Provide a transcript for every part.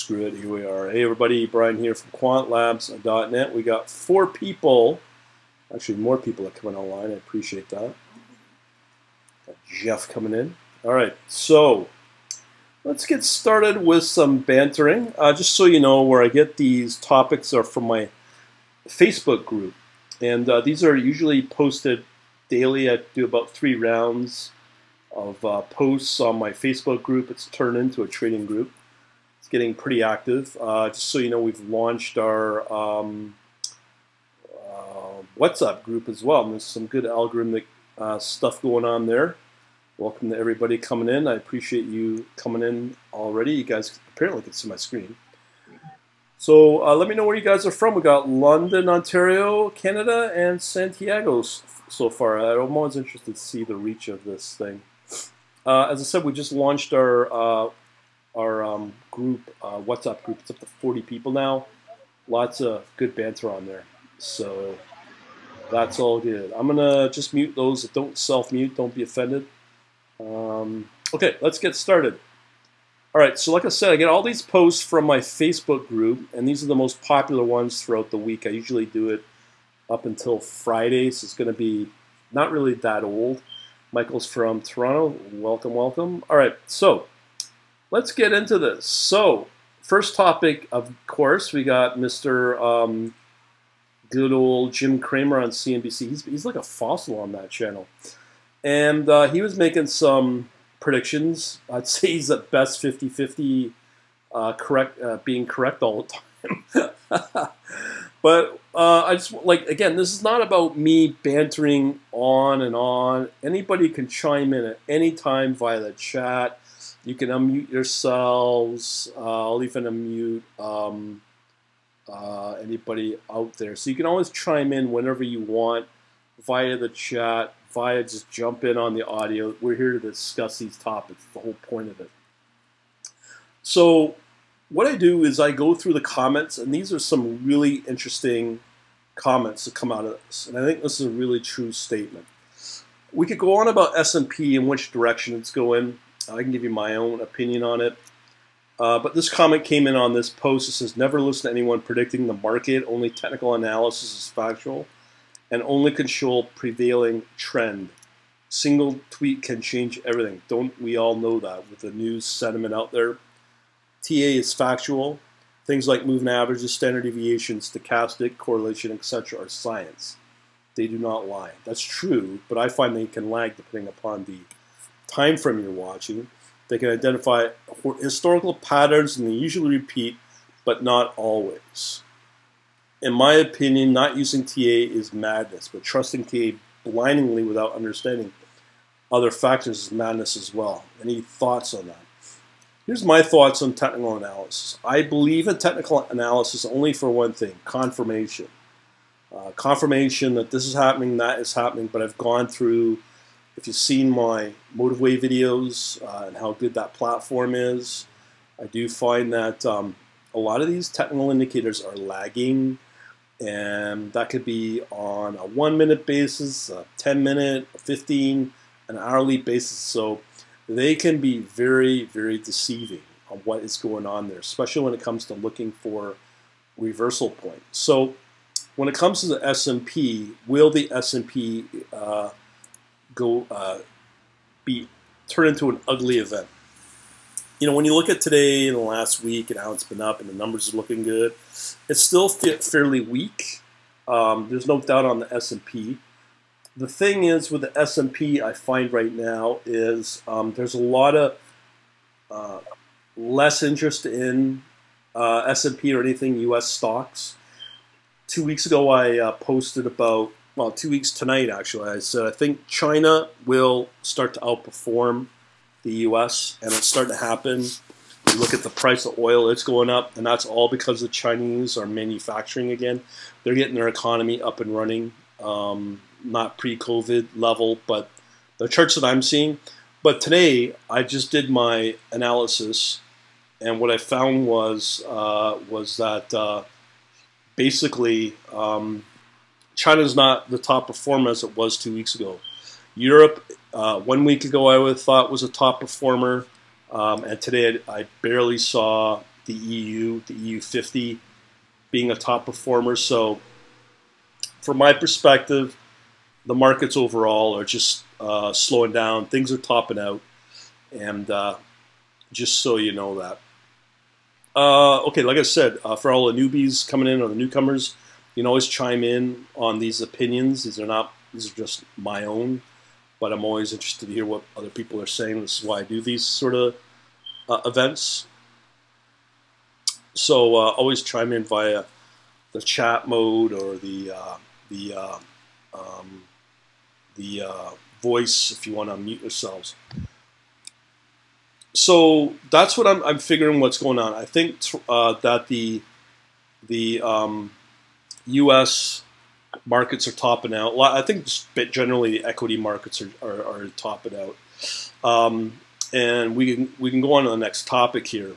Screw it, here we are. Hey everybody, Brian here from quantlabs.net. We got 4 people, actually more people are coming online. I appreciate that. Got Jeff coming in. All right, so let's get started with some bantering. Just so you know, where I get these topics are from my Facebook group. And these are usually posted daily. I do about 3 rounds of posts on my Facebook group. It's turned into a trading group. It's getting pretty active. Just so you know, we've launched our WhatsApp group as well. And there's some good algorithmic stuff going on there. Welcome to everybody coming in. I appreciate you coming in already. You guys apparently can see my screen. So let me know where you guys are from. We got London, Ontario, Canada, and Santiago so far. I'm always interested to see the reach of this thing. As I said, we just launched our group, WhatsApp group. It's up to 40 people now. Lots of good banter on there. So that's all good. I'm going to just mute those that don't self-mute. Don't be offended. Okay, let's get started. All right, so like I said, I get all these posts from my Facebook group, and these are the most popular ones throughout the week. I usually do it up until Friday, so it's going to be not really that old. Michael's from Toronto. Welcome, welcome. All right, so let's get into this. So first topic, of course, we got Mr. Good old Jim Cramer on CNBC. He's like a fossil on that channel. And he was making some predictions. I'd say he's at best 50-50 being correct all the time. But I just, like, again, this is not about me bantering on and on. Anybody can chime in at any time via the chat. You can unmute yourselves. I'll even unmute anybody out there. So you can always chime in whenever you want via the chat. Just jump in on the audio. We're here to discuss these topics, the whole point of it. So what I do is I go through the comments, and these are some really interesting comments that come out of this. And I think this is a really true statement. We could go on about S&P and which direction it's going. I can give you my own opinion on it. But this comment came in on this post. It says, never listen to anyone predicting the market. Only technical analysis is factual and only control prevailing trend. Single tweet can change everything. Don't we all know that with the news sentiment out there? TA is factual. Things like moving averages, standard deviation, stochastic, correlation, etc. are science. They do not lie. That's true, but I find they can lag depending upon the time frame you're watching. They can identify historical patterns and they usually repeat, but not always. In my opinion, not using TA is madness, but trusting TA blindingly without understanding other factors is madness as well. Any thoughts on that? Here's my thoughts on technical analysis. I believe in technical analysis only for one thing, confirmation. Confirmation that this is happening, that is happening, but I've gone through, if you've seen my Motiveway videos and how good that platform is, I do find that a lot of these technical indicators are lagging. And that could be on a 1-minute basis, a 10-minute, a 15, an hourly basis. So they can be very, very deceiving on what is going on there, especially when it comes to looking for reversal points. So when it comes to the S&P, will the S&P turn into an ugly event? You know, when you look at today and the last week and how it's been up and the numbers are looking good, it's still fairly weak. There's no doubt on the S&P. The thing is with the S&P I find right now is there's a lot of less interest in S&P or anything U.S. stocks. 2 weeks ago I posted about, well, 2 weeks tonight actually, I said I think China will start to outperform the U.S., and it's starting to happen. You look at the price of oil, it's going up, and that's all because the Chinese are manufacturing again. They're getting their economy up and running, not pre-COVID level, but the charts that I'm seeing. But today, I just did my analysis, and what I found was that basically China's not the top performer as it was 2 weeks ago. Europe, 1 week ago, I would have thought was a top performer. And today I barely saw the EU 50 being a top performer. So from my perspective, the markets overall are just slowing down. Things are topping out, and just so you know that. Okay, like I said, for all the newbies coming in or the newcomers, you can always chime in on these opinions. These are just my own, but I'm always interested to hear what other people are saying. This is why I do these sort of events. So always chime in via the chat mode or the voice if you want to unmute yourselves. So that's what I'm figuring what's going on. I think that the U.S. markets are topping out. I think generally the equity markets are topping out. And we can go on to the next topic here.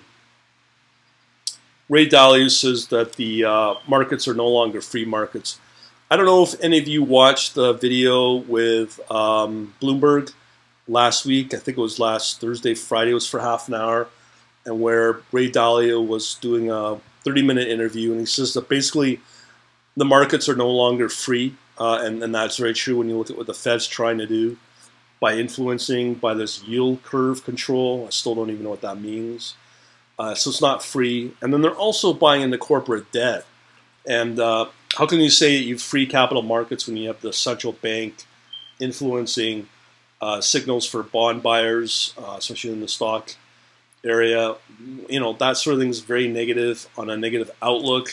Ray Dalio says that the markets are no longer free markets. I don't know if any of you watched the video with Bloomberg last week. I think it was last Thursday, Friday. It was for half an hour, and where Ray Dalio was doing a 30-minute interview, and he says that basically the markets are no longer free, and that's very true when you look at what the Fed's trying to do by influencing by this yield curve control. I still don't even know what that means. So it's not free, and then they're also buying into corporate debt. And how can you say you have free capital markets when you have the central bank influencing signals for bond buyers, especially in the stock area? You know, that sort of thing is very negative, on a negative outlook.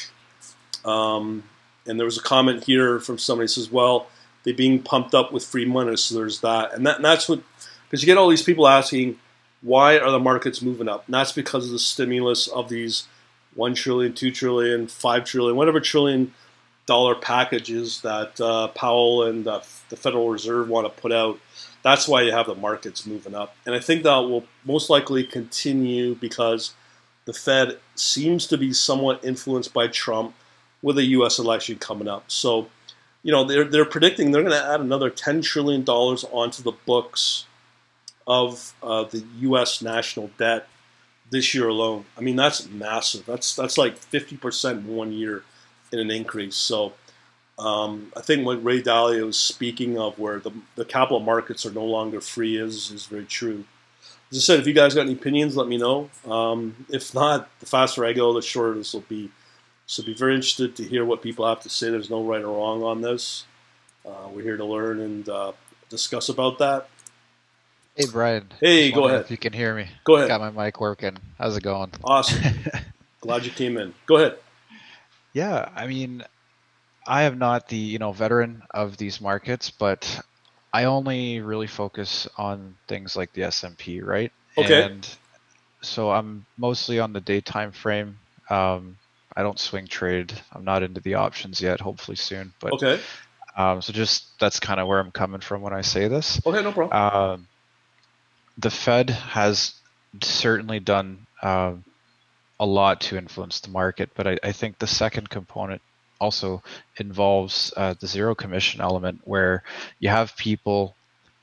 And there was a comment here from somebody who says, well, they're being pumped up with free money, so there's that. And that's what, because you get all these people asking, why are the markets moving up? And that's because of the stimulus of these $1 trillion, $2 trillion, $5 trillion, whatever $trillion packages that Powell and the Federal Reserve want to put out. That's why you have the markets moving up. And I think that will most likely continue because the Fed seems to be somewhat influenced by Trump with a U.S. election coming up. So, you know, they're predicting they're going to add another $10 trillion onto the books of the U.S. national debt this year alone. I mean, that's massive. That's like 50% in 1 year in an increase. So I think what Ray Dalio is speaking of, where the capital markets are no longer free, is very true. As I said, if you guys got any opinions, let me know. If not, the faster I go, the shorter this will be. So be very interested to hear what people have to say. There's no right or wrong on this. We're here to learn and discuss about that. Hey, Brian. Hey, go ahead. If you can hear me. Go ahead. Got my mic working. How's it going? Awesome. Glad you came in. Go ahead. Yeah, I mean, I am not the veteran of these markets, but I only really focus on things like the S&P, right? Okay. And so I'm mostly on the day time frame. I don't swing trade. I'm not into the options yet. Hopefully soon. But okay. So just that's kind of where I'm coming from when I say this. Okay, no problem. The Fed has certainly done a lot to influence the market, but I think the second component also involves the zero commission element, where you have people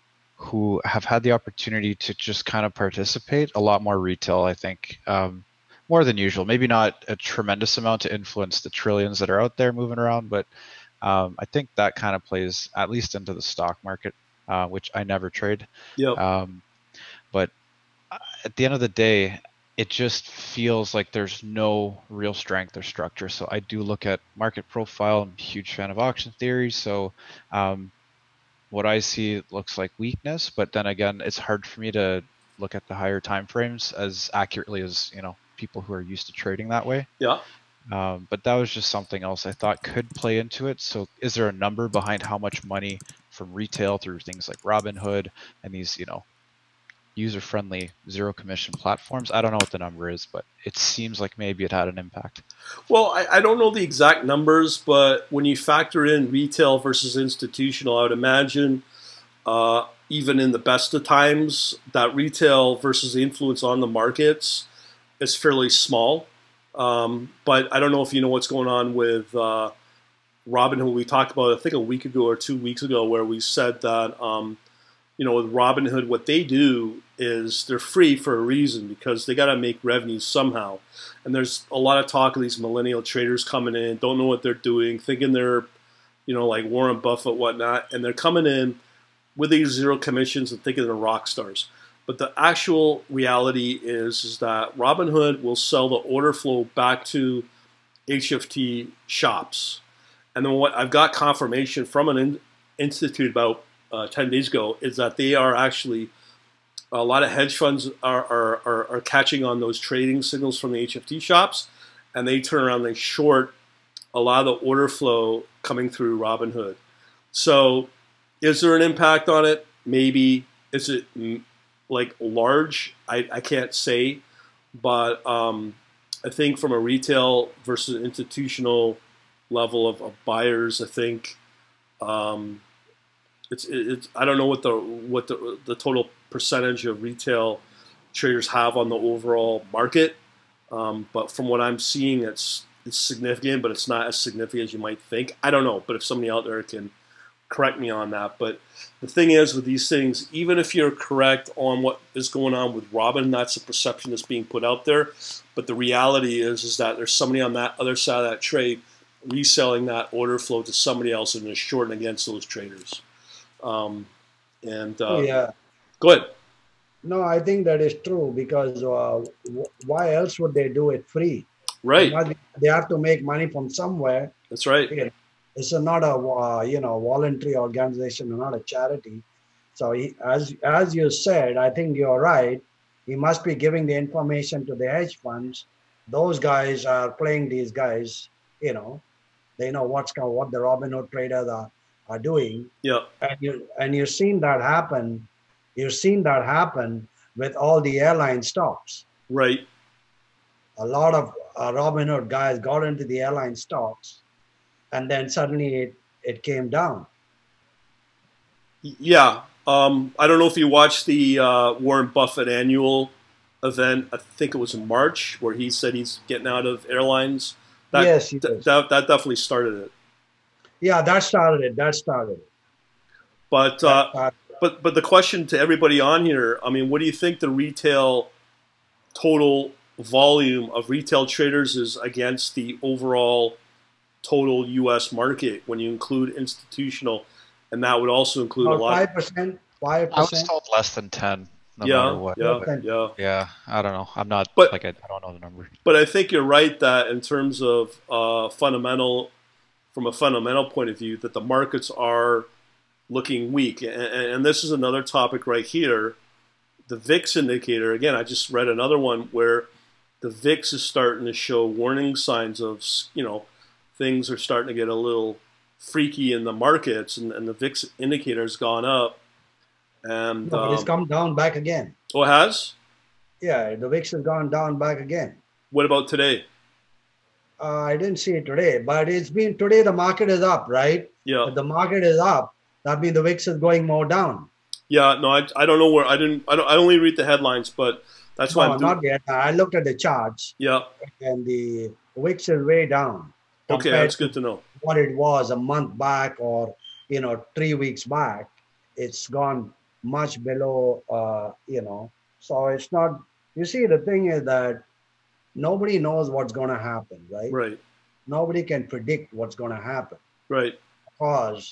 who have had the opportunity to just kind of participate, a lot more retail, I think, more than usual. Maybe not a tremendous amount to influence the trillions that are out there moving around, but I think that kind of plays at least into the stock market, which I never trade. Yep. But at the end of the day, it just feels like there's no real strength or structure. So I do look at market profile. I'm a huge fan of auction theory. So what I see looks like weakness, but then again, it's hard for me to look at the higher time frames as accurately as people who are used to trading that way. Yeah. But that was just something else I thought could play into it. So is there a number behind how much money from retail through things like Robinhood and these user-friendly zero commission platforms? I don't know what the number is, but it seems like maybe it had an impact. Well, I don't know the exact numbers, but when you factor in retail versus institutional, I would imagine even in the best of times, that retail versus the influence on the markets is fairly small. But I don't know if you know what's going on with Robinhood. We talked about, I think, a week ago or 2 weeks ago, where we said that with Robinhood, what they do is they're free for a reason because they got to make revenue somehow. And there's a lot of talk of these millennial traders coming in, don't know what they're doing, thinking they're, like Warren Buffett, whatnot, and they're coming in with these zero commissions and thinking they're rock stars. But the actual reality is that Robinhood will sell the order flow back to HFT shops. And then what I've got confirmation from an institute about 10 days ago is that they are actually, a lot of hedge funds are catching on those trading signals from the HFT shops, and they turn around and they short a lot of the order flow coming through Robinhood. So is there an impact on it? Maybe. Is it like large? I can't say, but I think from a retail versus institutional level of buyers, I think it's I don't know what the total percentage of retail traders have on the overall market, but from what I'm seeing, it's significant, but it's not as significant as you might think. I don't know, but if somebody out there can correct me on that. But the thing is with these things, even if you're correct on what is going on with Robin, that's the perception that's being put out there. But the reality is that there's somebody on that other side of that trade reselling that order flow to somebody else and they're shorting against those traders. Yeah. Go ahead. No, I think that is true because why else would they do it free? Right. They have to make money from somewhere. That's right. It's not a voluntary organization, not a charity. So as you said, I think you're right. He must be giving the information to the hedge funds. Those guys are playing these guys. They know what the Robinhood traders are doing. Yeah. And you've seen that happen. You've seen that happen with all the airline stocks. Right. A lot of Robinhood guys got into the airline stocks, and then suddenly it came down. Yeah. I don't know if you watched the Warren Buffett annual event. I think it was in March, where he said he's getting out of airlines. Yes, that definitely started it. Yeah, that started it. But but the question to everybody on here, I mean, what do you think the retail total volume of retail traders is against the overall total U.S. market when you include institutional, and that would also include a lot. 5%. I was told less than 10. Matter what. Yeah. I don't know. I'm not. I don't know the number. But I think you're right that in terms of from a fundamental point of view, that the markets are looking weak, and this is another topic right here. The VIX indicator. Again, I just read another one where the VIX is starting to show warning signs of things are starting to get a little freaky in the markets, and the VIX indicator has gone up. And but it's come down back again. Oh, it has? Yeah, the VIX has gone down back again. What about today? I didn't see it today, but it's been today. The market is up, right? Yeah. If the market is up, that means the VIX is going more down. Yeah. No, I don't know where. I only read the headlines, but that's why I'm not yet. I looked at the charts. Yeah. And the VIX is way down. Okay, that's good to know. What it was a month back or 3 weeks back, it's gone much below. So it's not. You see, the thing is that nobody knows what's going to happen, right? Right. Nobody can predict what's going to happen. Right. Because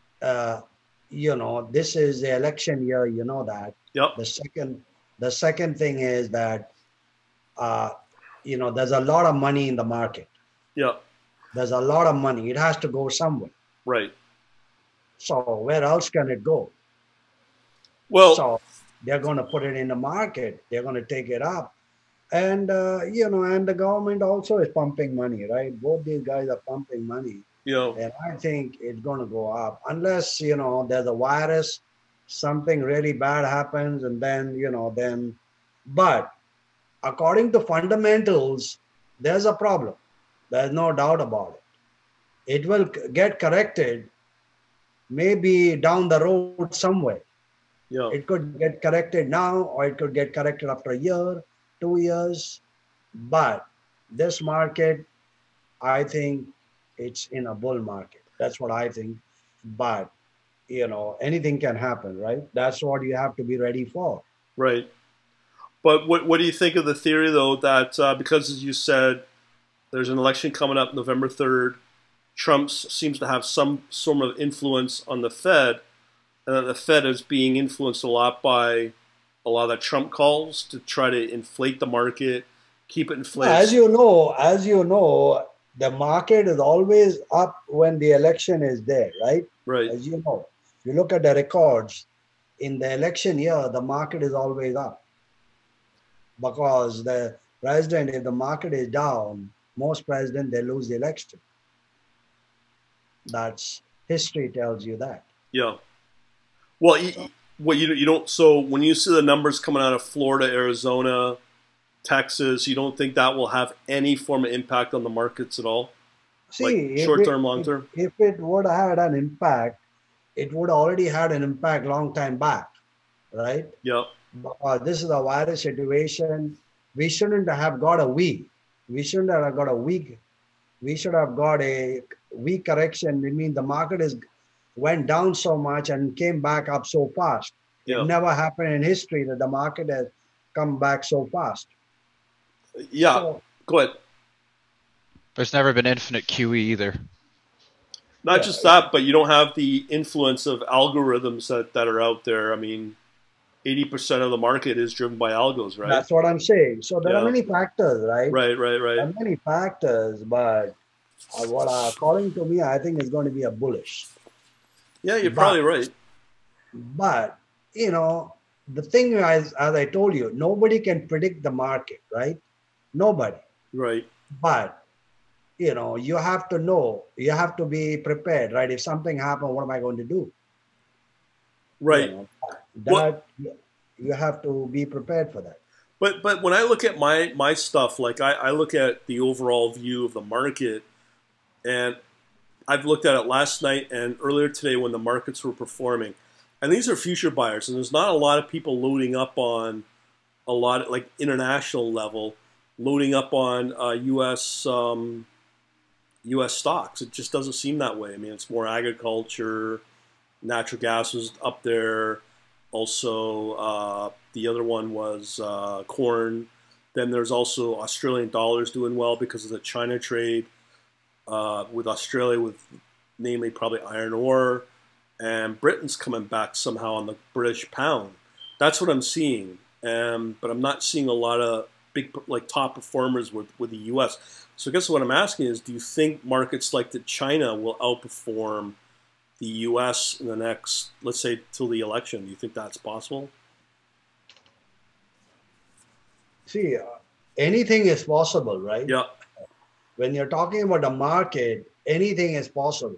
this is the election year. You know that. Yep. The second thing is that there's a lot of money in the market. Yep. There's a lot of money. It has to go somewhere. Right. So where else can it go? Well, so they're going to put it in the market. They're going to take it up. And, and the government also is pumping money, right? Both these guys are pumping money. Yeah. And I think it's going to go up unless, there's a virus, something really bad happens. And then, but according to fundamentals, there's a problem. There's no doubt about it. It will get corrected maybe down the road somewhere. Yeah. It could get corrected now, or it could get corrected after a year, 2 years. But this market, I think it's in a bull market. That's what I think. But, anything can happen, right? That's what you have to be ready for. Right. But what do you think of the theory, though, that because, as you said, there's an election coming up November 3rd, Trump seems to have some sort of influence on the Fed, and that the Fed is being influenced a lot by a lot of the Trump calls to try to inflate the market, keep it inflated. As you know, the market is always up when the election is there, right? Right. As you know, if you look at the records in the election year, the market is always up because the president, if the market is down, most presidents they lose the election. That's history tells you that. Yeah. Well, you don't. So when you see the numbers coming out of Florida, Arizona, Texas, you don't think that will have any form of impact on the markets at all? See, like short term, long term? If it would have had an impact, it would already had an impact long time back, right? Yeah. This is a virus situation. We shouldn't have got a week. We shouldn't have got a week. We should have got a weak correction. I mean, the market went down so much and came back up so fast. Yeah. It never happened in history that the market has come back so fast. Yeah. So, go ahead. There's never been infinite QE either. Not just that, but you don't have the influence of algorithms that are out there. I mean, 80% of the market is driven by algos, right? That's what I'm saying. So there are many factors, right? Right. There are many factors, but according to me, I think it's going to be a bullish. Yeah, you're probably right. But, the thing is, as I told you, nobody can predict the market, right? Nobody. Right. But, you have to know, you have to be prepared, right? If something happens, what am I going to do? Right. You have to be prepared for that. But when I look at my stuff, like I look at the overall view of the market, and I've looked at it last night and earlier today when the markets were performing. And these are future buyers, and there's not a lot of people loading up on a lot, like international level, loading up on U.S. stocks. It just doesn't seem that way. I mean, it's more agriculture, natural gas was up there. Also, the other one was corn. Then there's also Australian dollars doing well because of the China trade with Australia, with namely probably iron ore. And Britain's coming back somehow on the British pound. That's what I'm seeing. But I'm not seeing a lot of big, like, top performers with the U.S. So I guess what I'm asking is, do you think markets like China will outperform the U.S. in the next, let's say, till the election? Do you think that's possible? See, anything is possible, right? Yeah. When you're talking about the market, anything is possible.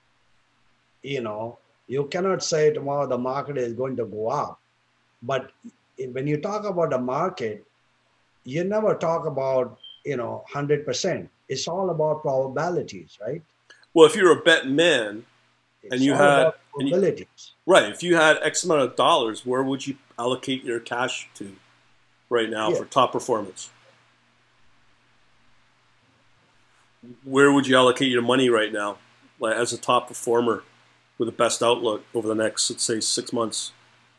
You cannot say tomorrow the market is going to go up. But when you talk about the market, you never talk about, 100%. It's all about probabilities, right? Well, if you're a betting man and you had probabilities. Right, if you had X amount of dollars, where would you allocate your cash to right now for top performance? Where would you allocate your money right now, like as a top performer with the best outlook over the next, let's say, 6 months?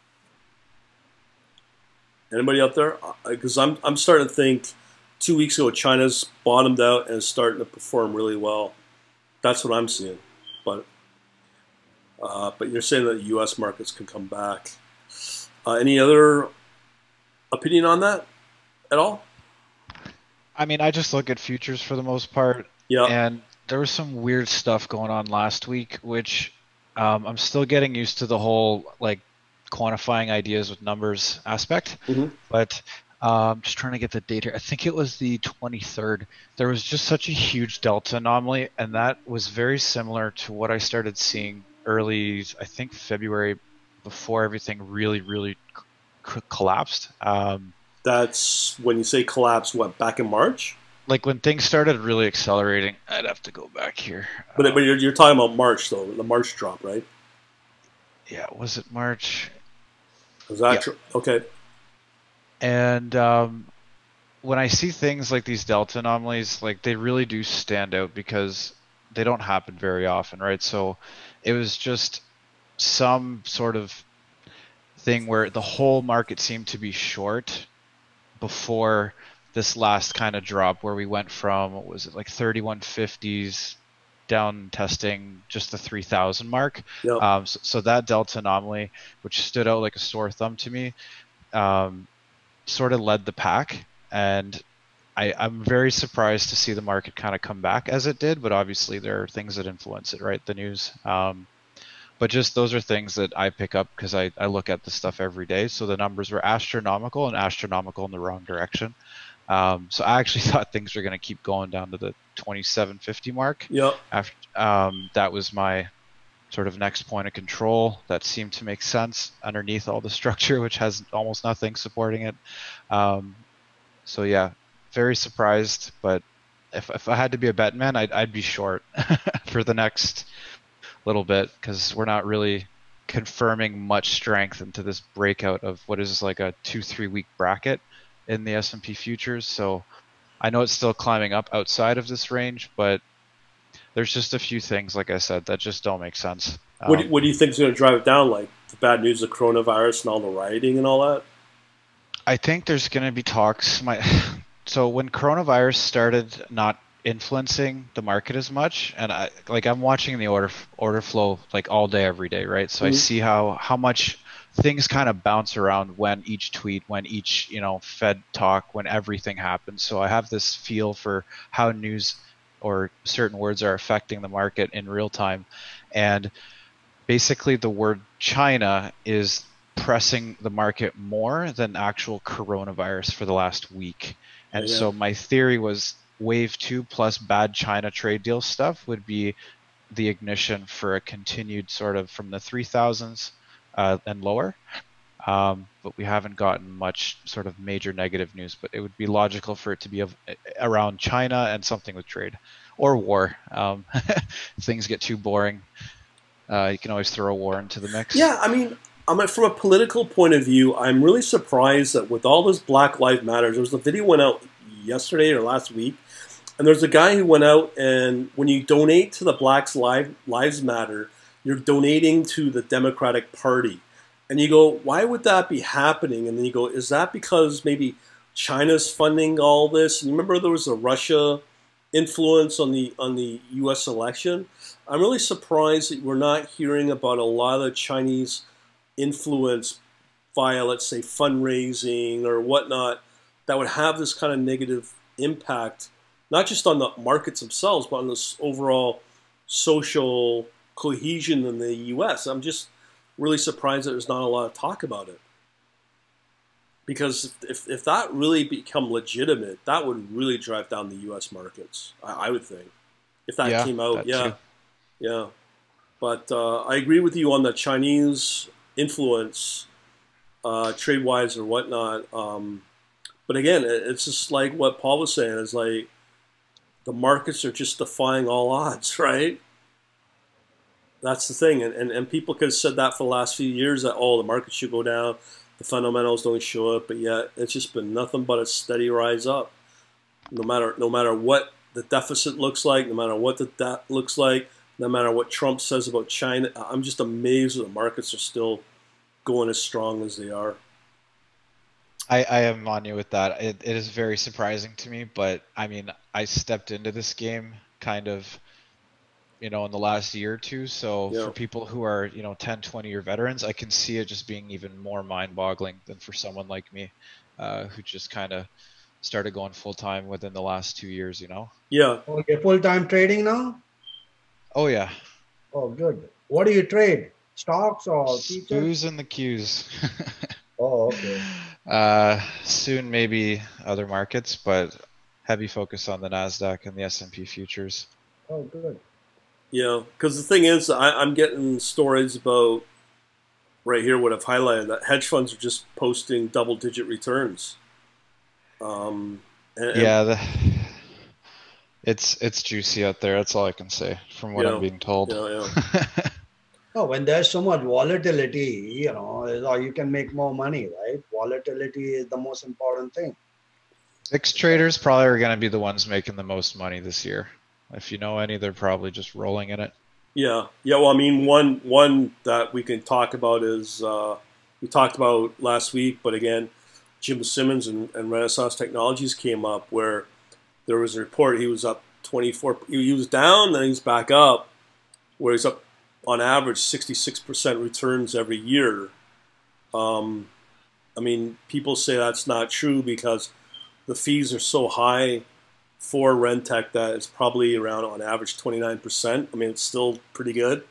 Anybody out there? Because I'm starting to think 2 weeks ago China's bottomed out and is starting to perform really well. That's what I'm seeing. But you're saying that the U.S. markets can come back. Any other opinion on that at all? I mean, I just look at futures for the most part. Yeah. And there was some weird stuff going on last week, which I'm still getting used to the whole, like, quantifying ideas with numbers aspect. Mm-hmm. But just trying to get the data. I think it was the 23rd. There was just such a huge delta anomaly, and that was very similar to what I started seeing early, I think, February, before everything really collapsed. That's when you say collapse, what, back in March? Like when things started really accelerating. I'd have to go back here. But you're talking about March, though, the March drop, right? Yeah, was it March? Was that true? Okay. And when I see things like these delta anomalies, like, they really do stand out because they don't happen very often, right? So it was just some sort of thing where the whole market seemed to be short before this last kind of drop where we went from, what was it, like 3150s down testing just the 3000 mark. Yep. So that delta anomaly, which stood out like a sore thumb to me, sort of led the pack. And I'm very surprised to see the market kind of come back as it did, but obviously there are things that influence it, right? The news. But just those are things that I pick up because I look at this stuff every day. So the numbers were astronomical and astronomical in the wrong direction. So I actually thought things were going to keep going down to the 2750 mark. Yep. After that was my sort of next point of control. That seemed to make sense underneath all the structure, which has almost nothing supporting it. So yeah, very surprised. But if I had to be a bet man, I'd be short for the next little bit because we're not really confirming much strength into this breakout of what is like a 2-3 week bracket in the S&P futures. So I know it's still climbing up outside of this range, but there's just a few things, like I said, that just don't make sense. What do you think is going to drive it down? Like the bad news of coronavirus and all the rioting and all that? I think there's going to be talks. So when coronavirus started not influencing the market as much, and I'm watching the order flow like all day, every day, right? So I see how much things kind of bounce around when each tweet, when each Fed talk, when everything happens. So I have this feel for how news or certain words are affecting the market in real time, and basically the word China is pressing the market more than actual coronavirus for the last week. And so my theory was wave 2 plus bad China trade deal stuff would be the ignition for a continued sort of from the 3000s and lower. But we haven't gotten much sort of major negative news, but it would be logical for it to be around China and something with trade or war. If things get too boring, you can always throw a war into the mix. Yeah, I mean, from a political point of view, I'm really surprised that with all this Black Lives Matter, there was a video went out yesterday or last week, and there's a guy who went out, and when you donate to the Black Lives Matter, you're donating to the Democratic Party. And you go, why would that be happening? And then you go, is that because maybe China's funding all this? And you remember there was a Russia influence on the U.S. election? I'm really surprised that we're not hearing about a lot of the Chinese influence via, let's say, fundraising or whatnot that would have this kind of negative impact, not just on the markets themselves, but on this overall social cohesion in the U.S. I'm just really surprised that there's not a lot of talk about it. Because if that really become legitimate, that would really drive down the U.S. markets, I would think. If that came out, yeah. But I agree with you on the Chinese influence, trade-wise or whatnot. But again, it's just like what Paul was saying. It's like the markets are just defying all odds, right? That's the thing. And people could have said that for the last few years that, the market should go down. The fundamentals don't show up. But yet it's just been nothing but a steady rise up. No matter what the deficit looks like, no matter what the debt looks like, no matter what Trump says about China, I'm just amazed that the markets are still going as strong as they are. I am on you with that. It is very surprising to me, but I mean, I stepped into this game kind of, in the last year or two. So for people who are, 10, 20-year veterans, I can see it just being even more mind-boggling than for someone like me, who just kind of started going full-time within the last 2 years, Yeah. Okay, full-time trading now? Oh, yeah. Oh, good. What do you trade? Stocks or futures? Booze and the Qs. Oh, okay. Soon maybe other markets, but heavy focus on the NASDAQ and the S&P futures. Oh, good. Yeah, because the thing is, I'm getting stories about, right here, what I've highlighted, that hedge funds are just posting double-digit returns. It's juicy out there. That's all I can say from what I'm being told. Yeah. Oh, when there's so much volatility, you can make more money, right? Volatility is the most important thing. Fixed traders probably are going to be the ones making the most money this year. If you know any, they're probably just rolling in it. Yeah, yeah. Well, I mean, one that we can talk about is we talked about last week, but again, Jim Simmons and Renaissance Technologies came up where there was a report he was up 24. He was down, then he's back up, where he's up on average 66% returns every year. Um, I mean, people say that's not true because the fees are so high for Rentec that it's probably around on average 29%. I mean, it's still pretty good.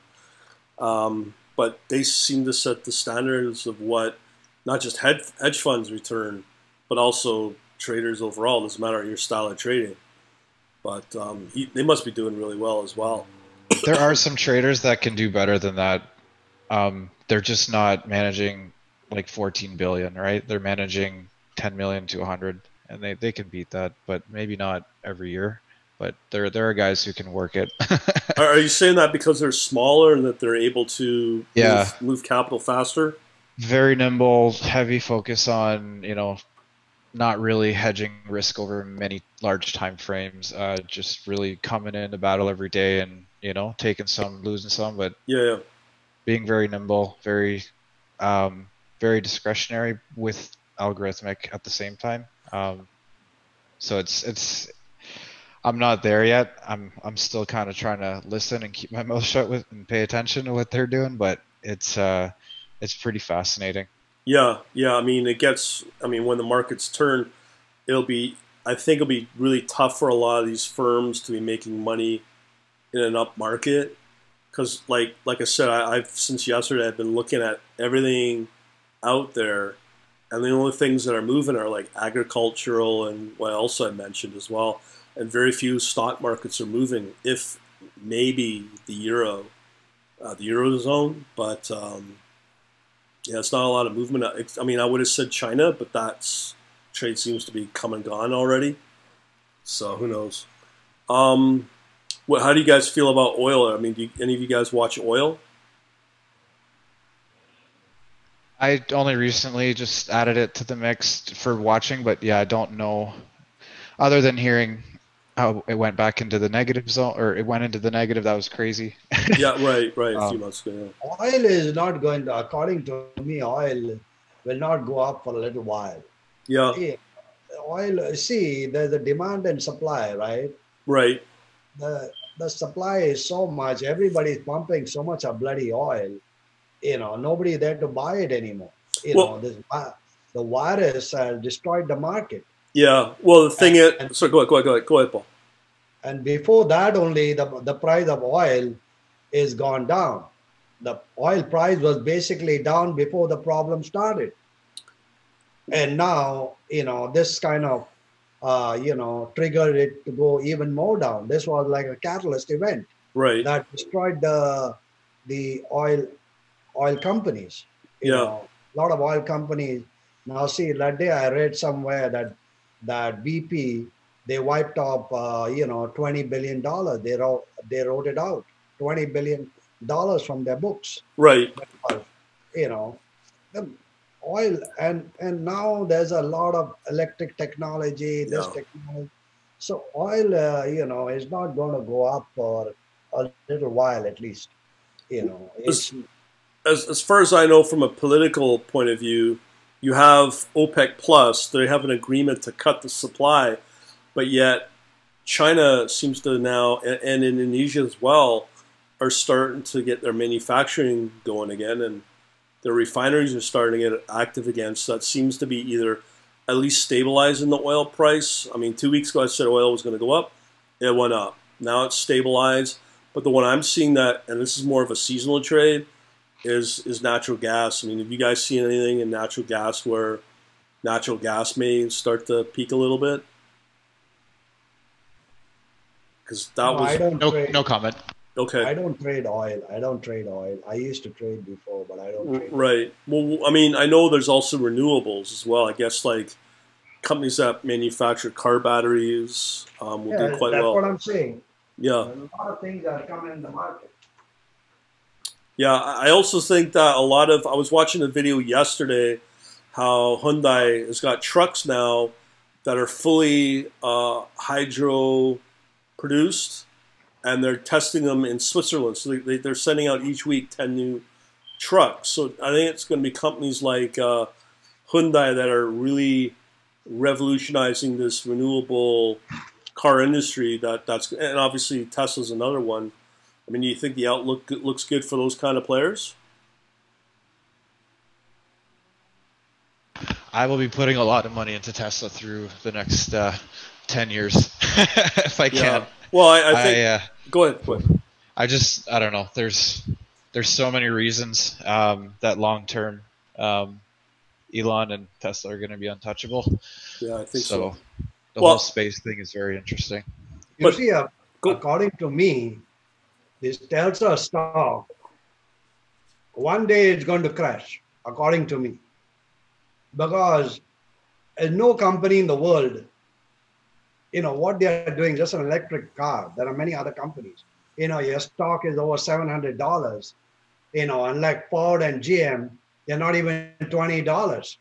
But they seem to set the standards of what not just hedge funds return, but also traders overall. Doesn't matter your style of trading. But they must be doing really well as well. There are some traders that can do better than that. They're just not managing like 14 billion, right? They're managing 10 million to 100, and they can beat that, but maybe not every year. But there are guys who can work it. Are you saying that because they're smaller and that they're able to Yeah, move capital faster? very nimble, heavy focus on, not really hedging risk over many large time frames. Just really coming in to battle every day and taking some, losing some, but Yeah, yeah. being very nimble, very discretionary with algorithmic at the same time. So it's I'm not there yet. I'm still kind of trying to listen and keep my mouth shut with and pay attention to what they're doing, but it's pretty fascinating. Yeah, yeah. I mean, when the markets turn, it'll be. I think it'll be really tough for a lot of these firms to be making money in an up market because, like I said, I've since yesterday I've been looking at everything out there, and the only things that are moving are like agricultural and what else I mentioned as well, and very few stock markets are moving. If maybe the eurozone, but. Yeah, it's not a lot of movement. I mean, I would have said China, but that's trade seems to be come and gone already. So who knows? How do you guys feel about oil? I mean, do any of you guys watch oil? I only recently just added it to the mix for watching, but yeah, I don't know other than hearing how it went back into the negative zone, or it went into the negative. That was crazy. Yeah, right, right. A few um, months ago. Oil is not going to, according to me, oil will not go up for a little while. Yeah, Yeah, oil, see, there's a demand and supply, right? right, The supply is so much, everybody's pumping so much of bloody oil, nobody there to buy it anymore. well, The virus has destroyed the market. yeah. Well, the thing is, And, sorry, go ahead, Paul. and before that, only the price of oil is gone down. The oil price was basically down before the problem started. And now, this kind of, triggered it to go even more down. This was like a catalyst event Right, that destroyed the oil companies. yeah, A lot of oil companies. Now, see, that day I read somewhere that BP, they wiped off, $20 billion. They wrote it out, $20 billion from their books. right. Well, you know, the oil, and now there's a lot of electric technology, this Yeah. technology. So oil, is not going to go up for a little while at least. As, It's as far as I know, from a political point of view, you have OPEC Plus. They have an agreement to cut the supply, but yet China seems to now, and Indonesia as well, are starting to get their manufacturing going again, and their refineries are starting to get active again. So that seems to be either at least stabilizing the oil price. I mean, 2 weeks ago I said oil was going to go up. It went up. Now it's stabilized. But the one I'm seeing that, and this is more of a seasonal trade, is natural gas. I mean, have you guys seen anything in natural gas where natural gas may start to peak a little bit? Because that no, I was don't no, trade. no comment. okay. I don't trade oil. I don't trade oil. I used to trade before, but I don't trade oil. Right. Well, I mean, I know there's also renewables as well. I guess like companies that manufacture car batteries will do Yeah, quite that's well. what I'm saying. Yeah. A lot of things are coming in the market. Yeah. I also think that a lot of I was watching a video yesterday how Hyundai has got trucks now that are fully hydro produced, and they're testing them in Switzerland. So they're sending out each week 10 new trucks. So I think it's going to be companies like Hyundai that are really revolutionizing this renewable car industry. And obviously Tesla's another one. I mean, do you think the outlook looks good for those kind of players? I will be putting a lot of money into Tesla through the next 10 years if I can. Well, I think. Go ahead. I don't know. There's so many reasons that long term Elon and Tesla are going to be untouchable. Yeah, I think so. The whole space thing is very interesting. You see, according to me, this Tesla stock, one day it's going to crash, according to me. Because there's no company in the world, what they are doing, just an electric car. There are many other companies. Your stock is over $700. Unlike Ford and GM, they're not even $20.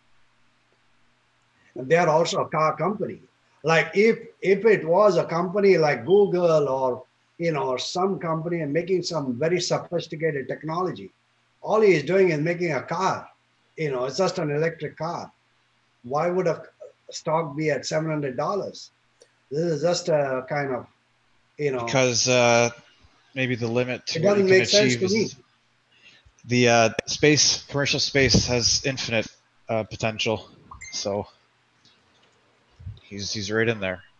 And they are also a car company. Like if it was a company like Google or some company and making some very sophisticated technology, all he is doing is making a car. It's just an electric car. Why would a stock be at $700? This is just a kind of, Because maybe the limit to it what you doesn't can make sense achieve to me. is the commercial space has infinite potential. So he's right in there.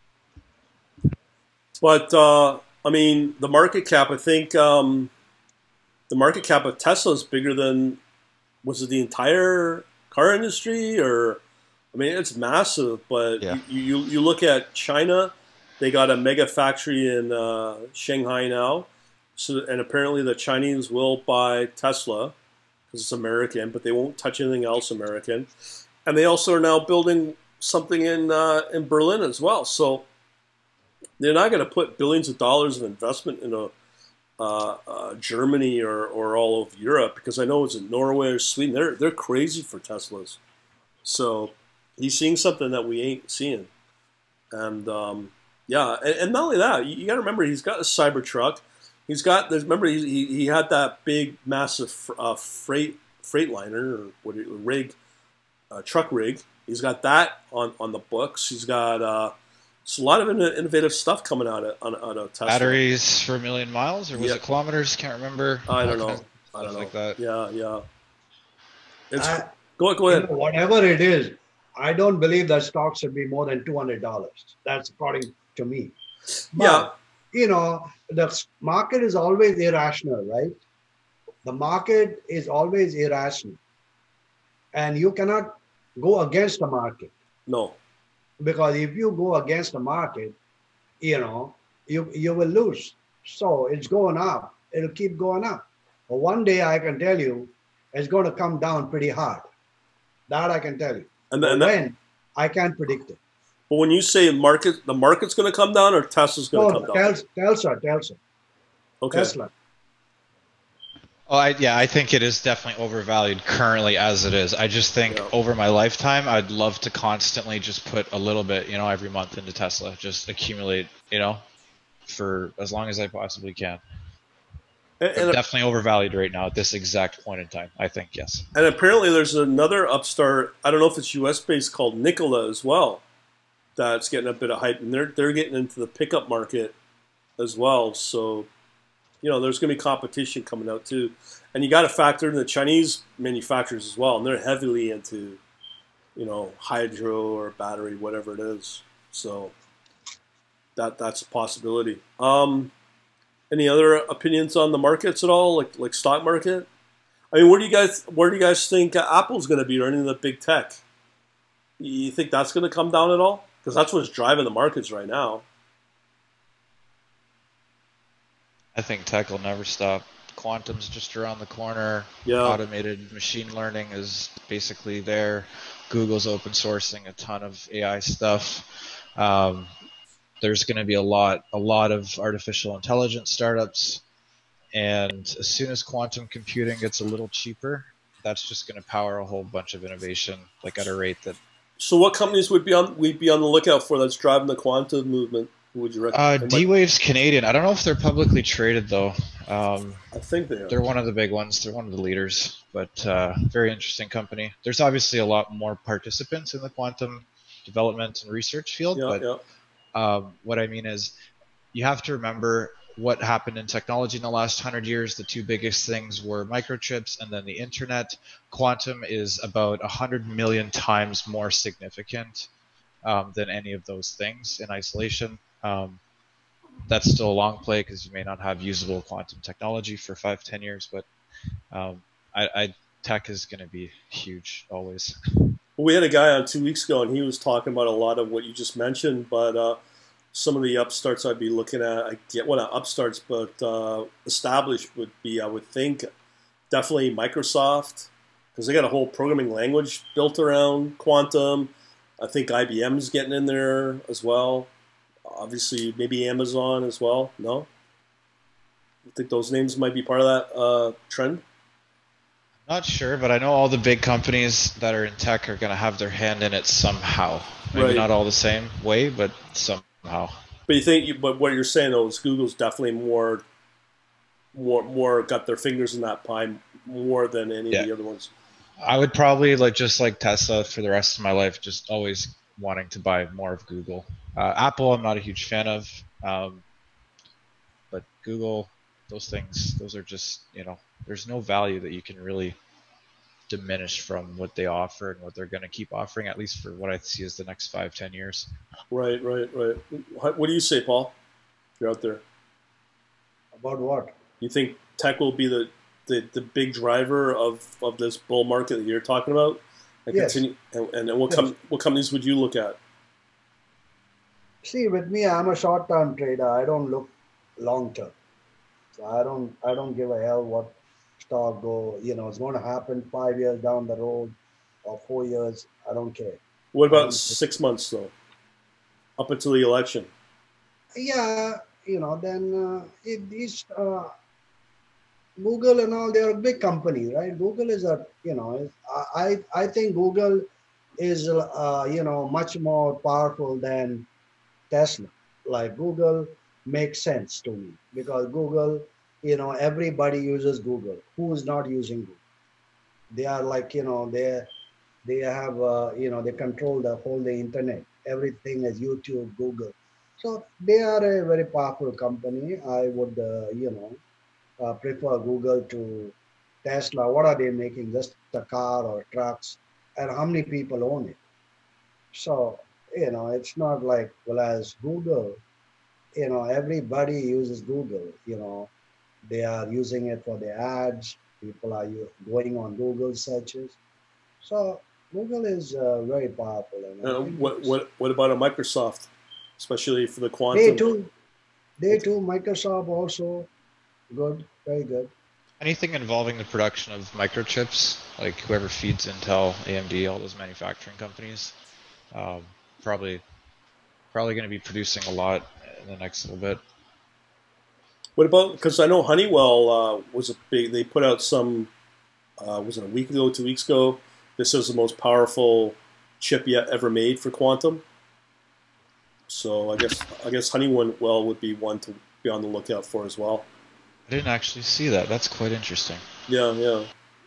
But I mean, the market cap. I think the market cap of Tesla is bigger than. Was it the entire car industry? Or, I mean, it's massive. But yeah. you look at China, they got a mega factory in Shanghai now. So, and apparently the Chinese will buy Tesla because it's American, but they won't touch anything else American. And they also are now building something in Berlin as well. So they're not going to put billions of dollars of investment into Germany or all of Europe, because I know it's in Norway or Sweden. They're crazy for Teslas. So he's seeing something that we ain't seeing. And and not only that, you got to remember he's got a Cybertruck. He's got remember he had that big massive freightliner or rig, truck rig. He's got that on the books. He's got it's a lot of innovative stuff coming out of Tesla. Batteries for 1 million miles, or was it kilometers? Can't remember. I don't know. Like that. Yeah. Go ahead. Whatever it is, I don't believe that stock should be more than $200. That's according to me. But, the market is always irrational, right? The market is always irrational. And you cannot go against the market. No. Because if you go against the market, you will lose. So it's going up. It'll keep going up. But one day I can tell you, it's going to come down pretty hard. That I can tell you. And when, I can't predict it. But when you say the market's going to come down, or Tesla's going to come down? Tesla. Okay. Tesla. Oh, I think it is definitely overvalued currently as it is. I just think over my lifetime, I'd love to constantly just put a little bit, every month into Tesla, just accumulate, for as long as I possibly can. And definitely overvalued right now at this exact point in time, I think, yes. And apparently there's another upstart, I don't know if it's US-based, called Nikola as well, that's getting a bit of hype. And they're getting into the pickup market as well, so... there's going to be competition coming out too. And you got to factor in the Chinese manufacturers as well. And they're heavily into, hydro or battery, whatever it is. So that's a possibility. Any other opinions on the markets at all, like stock market? I mean, where do you guys think Apple's going to be, or any of the big tech? You think that's going to come down at all? Because that's what's driving the markets right now. I think tech will never stop. Quantum's just around the corner. Yeah. Automated machine learning is basically there. Google's open sourcing a ton of AI stuff. There's going to be a lot of artificial intelligence startups. And as soon as quantum computing gets a little cheaper, that's just going to power a whole bunch of innovation, like at a rate that... So what companies we'd be on the lookout for that's driving the quantum movement? Who would you recommend? D-Wave's Canadian. I don't know if they're publicly traded though. I think they are. They're one of the big ones. They're one of the leaders, but very interesting company. There's obviously a lot more participants in the quantum development and research field, Yeah, but yeah. what I mean is you have to remember what happened in technology in the last 100 years. The two biggest things were microchips and then the internet. Quantum is about 100 million times more significant than any of those things in isolation. That's still a long play because you may not have usable quantum technology for 5-10 years, but tech is going to be huge always. Well, we had a guy on 2 weeks ago, and he was talking about a lot of what you just mentioned, but some of the upstarts I'd be looking at, I get what not upstarts, but established would be, I would think, definitely Microsoft, because they got a whole programming language built around quantum. I think IBM's getting in there as well. Obviously, maybe Amazon as well. No? I think those names might be part of that trend. Not sure, but I know all the big companies that are in tech are going to have their hand in it somehow. Maybe Right. not all the same way, but somehow. But you think, but what you're saying though is Google's definitely more got their fingers in that pie more than any of the other ones. I would probably just like Tesla for the rest of my life, just always wanting to buy more of Google. Apple, I'm not a huge fan of, but Google, those things, those are just, there's no value that you can really diminish from what they offer and what they're going to keep offering, at least for what I see as the next 5-10 years. Right. What do you say, Paul? You're out there. About what? You think tech will be the big driver of this bull market that you're talking about? And Yes. continue, and what Yes. what companies would you look at? See, with me, I'm a short-term trader. I don't look long-term. So I don't give a hell what stock go. It's going to happen 5 years down the road or 4 years. I don't care. What I about don't. 6 months though, up until the election? Yeah, then it is Google and all. They are a big company, right? Google is I think Google is much more powerful than Tesla. Like Google makes sense to me because Google, everybody uses Google. Who is not using Google? They are like, they have, they control the internet. Everything is YouTube, Google. So they are a very powerful company. I would, prefer Google to Tesla. What are they making? Just a car or trucks? And how many people own it? So, it's not like, well, as Google, everybody uses Google. They are using it for their ads. People are going on Google searches. So Google is very powerful, and I think What about a Microsoft, especially for the they quantum? too, they too. Microsoft also good, very good. Anything involving the production of microchips, like whoever feeds Intel, AMD, all those manufacturing companies, um, probably going to be producing a lot in the next little bit. What about, because I know Honeywell was a big. They put out some. Was it a week ago, 2 weeks ago? This is the most powerful chip yet ever made for quantum. So I guess Honeywell would be one to be on the lookout for as well. I didn't actually see that. That's quite interesting. Yeah.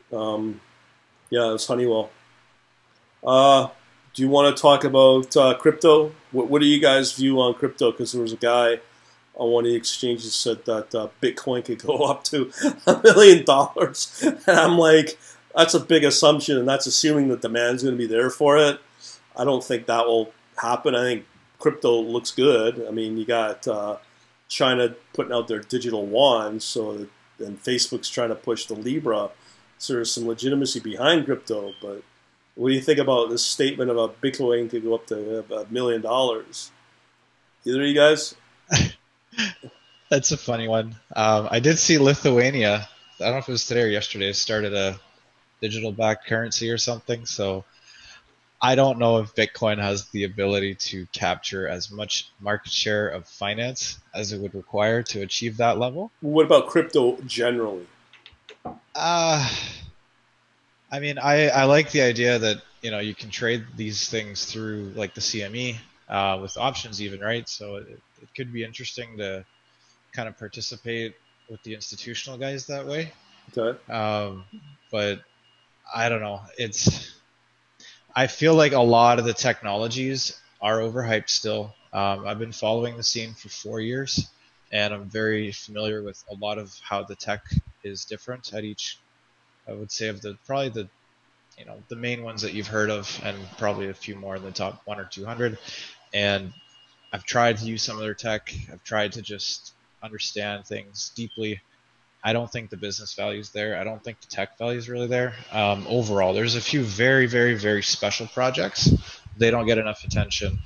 It's Honeywell. Do you want to talk about crypto? What do you guys view on crypto? Because there was a guy on one of the exchanges said that Bitcoin could go up to $1 million, and I'm like, that's a big assumption, and that's assuming that demand's going to be there for it. I don't think that will happen. I think crypto looks good. I mean, you got China putting out their digital yuan, and Facebook's trying to push the Libra. So there's some legitimacy behind crypto. But what do you think about this statement about Bitcoin could go up to $1 million? Either of you guys? That's a funny one. I did see Lithuania, I don't know if it was today or yesterday, started a digital backed currency or something. So I don't know if Bitcoin has the ability to capture as much market share of finance as it would require to achieve that level. What about crypto generally? I mean, I like the idea that you can trade these things through like the CME with options even, right? So it could be interesting to kind of participate with the institutional guys that way. Okay. But I don't know. I feel like a lot of the technologies are overhyped still. I've been following the scene for 4 years, and I'm very familiar with a lot of how the tech is different at each. I would say of probably the main ones that you've heard of, and probably a few more in the top 1 or 200. And I've tried to use some of their tech. I've tried to just understand things deeply. I don't think the business value is there. I don't think the tech value is really there. Overall, there's a few very, very, very special projects. They don't get enough attention.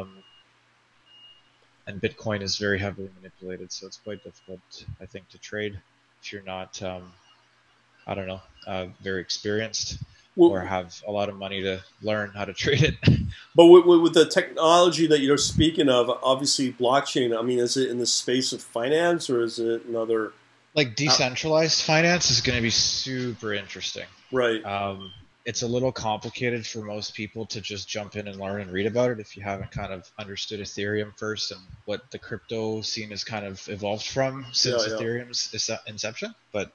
And Bitcoin is very heavily manipulated, so it's quite difficult, I think, to trade if you're not, I don't know, very experienced or have a lot of money to learn how to trade it. But with the technology that you're speaking of, obviously blockchain, I mean, is it in the space of finance or is it another... Like decentralized finance is going to be super interesting. Right. It's a little complicated for most people to just jump in and learn and read about it if you haven't kind of understood Ethereum first and what the crypto scene has kind of evolved from since Ethereum's inception. But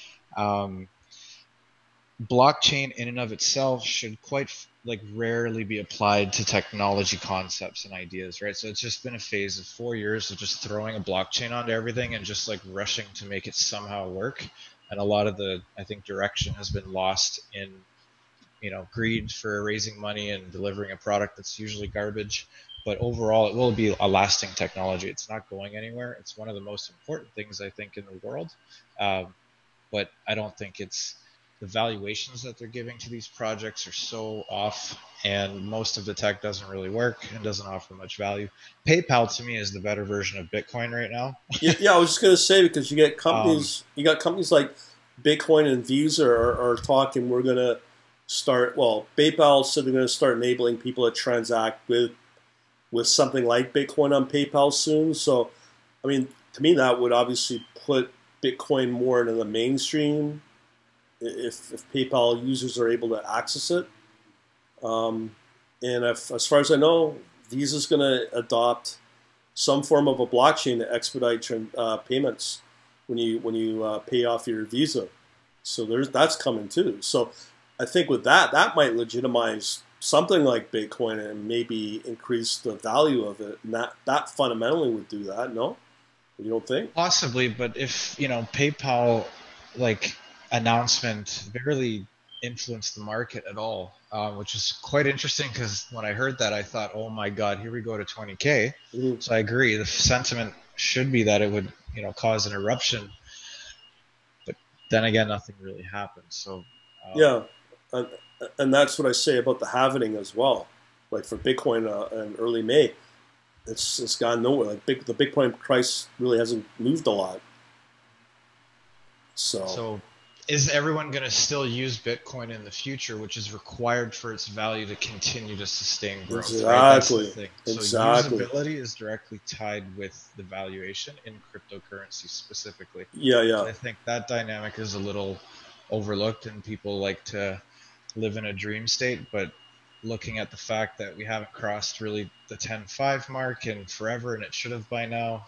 blockchain in and of itself should quite rarely be applied to technology concepts and ideas, right? So it's just been a phase of 4 years of just throwing a blockchain onto everything and just rushing to make it somehow work. And a lot of the, I think, direction has been lost in, greed for raising money and delivering a product that's usually garbage. But overall, it will be a lasting technology. It's not going anywhere. It's one of the most important things, I think, in the world. But I don't think the valuations that they're giving to these projects are so off, and most of the tech doesn't really work and doesn't offer much value. PayPal to me is the better version of Bitcoin right now. Yeah, I was just going to say, because you get companies, you got companies like Bitcoin and Visa are talking. We're going to start. Well, PayPal said they're going to start enabling people to transact with something like Bitcoin on PayPal soon. So, I mean, to me, that would obviously put Bitcoin more into the mainstream. If PayPal users are able to access it, and as far as I know, Visa's going to adopt some form of a blockchain to expedite payments when you pay off your Visa. So that's coming too. So I think with that might legitimize something like Bitcoin and maybe increase the value of it. And that fundamentally would do that. No, you don't think? Possibly, but if PayPal announcement barely influenced the market at all, which is quite interesting because when I heard that, I thought, oh my God, here we go to 20K. Mm-hmm. So I agree. The sentiment should be that it would, cause an eruption. But then again, nothing really happened. So yeah, and that's what I say about the halvening as well. Like for Bitcoin in early May, it's gone nowhere. The Bitcoin price really hasn't moved a lot. So is everyone going to still use Bitcoin in the future, which is required for its value to continue to sustain growth? Exactly. Right? That's the thing. Exactly. So usability is directly tied with the valuation in cryptocurrency specifically. Yeah. So I think that dynamic is a little overlooked, and people like to live in a dream state. But looking at the fact that we haven't crossed really the 10.5 mark in forever, and it should have by now.